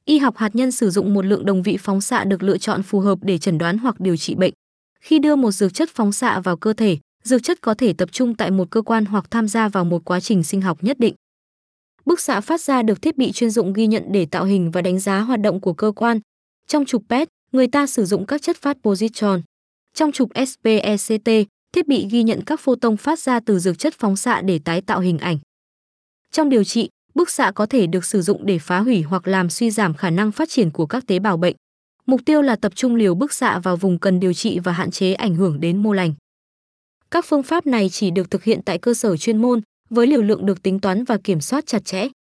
Y học hạt nhân sử dụng một lượng đồng vị phóng xạ được lựa chọn phù hợp để chẩn đoán hoặc điều trị bệnh. Khi đưa một dược chất phóng xạ vào cơ thể, dược chất có thể tập trung tại một cơ quan hoặc tham gia vào một quá trình sinh học nhất định. Bức xạ phát ra được thiết bị chuyên dụng ghi nhận để tạo hình và đánh giá hoạt động của cơ quan. Trong chụp PET, người ta sử dụng các chất phát positron. Trong chụp SPECT, thiết bị ghi nhận các photon phát ra từ dược chất phóng xạ để tái tạo hình ảnh. Trong điều trị, bức xạ có thể được sử dụng để phá hủy hoặc làm suy giảm khả năng phát triển của các tế bào bệnh. Mục tiêu là tập trung liều bức xạ vào vùng cần điều trị và hạn chế ảnh hưởng đến mô lành. Các phương pháp này chỉ được thực hiện tại cơ sở chuyên môn, với liều lượng được tính toán và kiểm soát chặt chẽ.